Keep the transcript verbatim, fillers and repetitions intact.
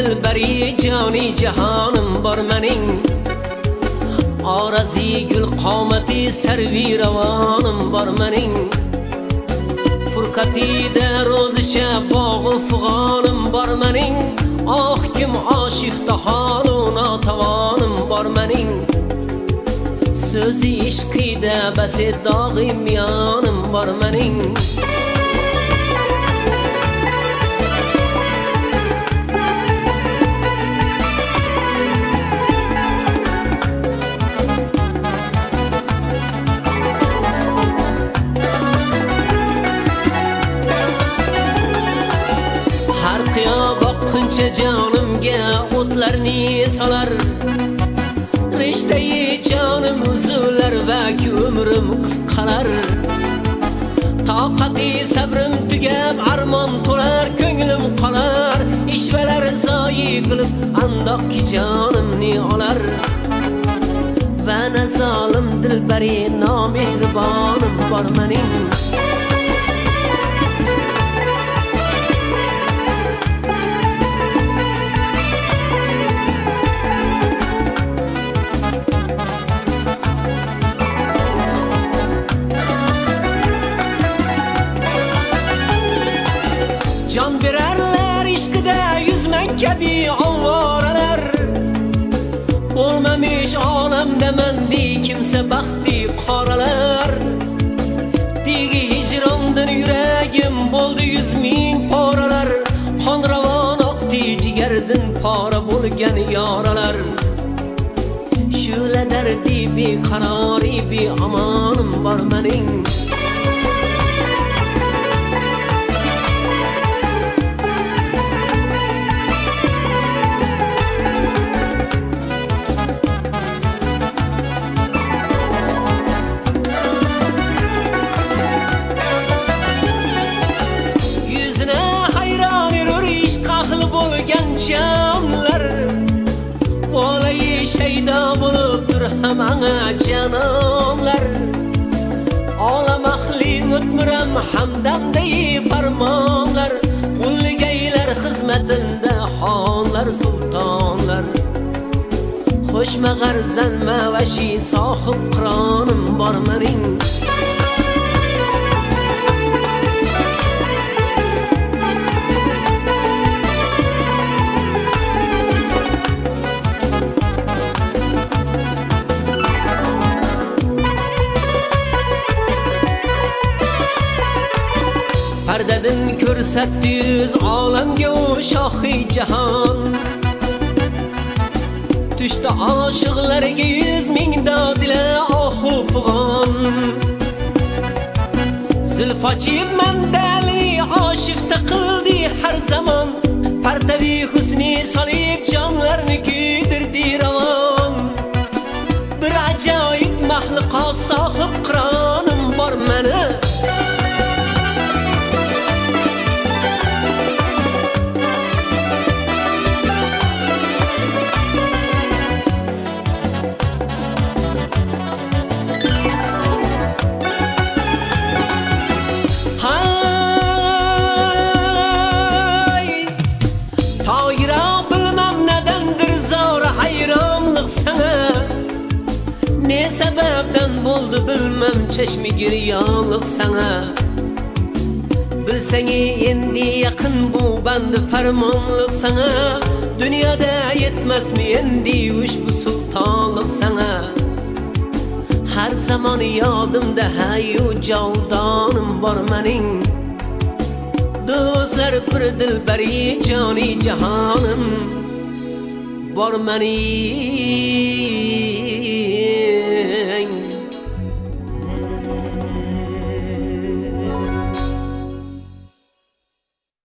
dilbari joni jahonim bor mening Arazi gül qomati sarvi ravonim bor mening Furqatida ro'zisha bog'u fig'onim bor mening Oh kim oshiqda holu notavonim bor mening So'zi ishqida basi dog'im yonim bor mening Har qiyo boqquncha jonimga o'tlarni solar Rishtai jonim uzullar va umrim qisqalar Toqati sabrim tugab armon to'lar ko'nglim qolar Ishvalar zoyi qilib andoqki jonimni olar Va nazolim dilbari nomehribonim bor mening Can vererler işkide yüzmen kabi avvaralar Olmamış alemde mendi kimse bakti qaralar Digi hicrandın yüreğim boldu yüz min paralar Kan ravan aktı ciğerdin para bulgen yaralar Şöyle derdi bir karari bir amanım var mening Canlar olayı şeyda buluptur hamana canımlar Ağlamakli ötmürem hamdamdeyi farmanlar Kulligeyler hizmetinde hanlar sultanlar Hoşmeğer zelme veşi sahip kranım var mening Perdedin körsetti yüz alemge o şahi cihan Düştü aşıklarga yüz ming dadile ahu fıgan Zülfaçib mendeli aşıkta kıldı her zaman Pertevi husni salib canlarını güdürdü ravan Bir acayip mahluka sahip kranım var mene Ne sebepten buldu bilmem çeşmi giryanlık sana Bilseni endi yakın bu bandı fermanlık sana Dünyada yetmez mi endi uş bu sultanlık sana Her zaman yadımda hayu cavdanım var mening Dostlar bir dilbari cani cahanım var mening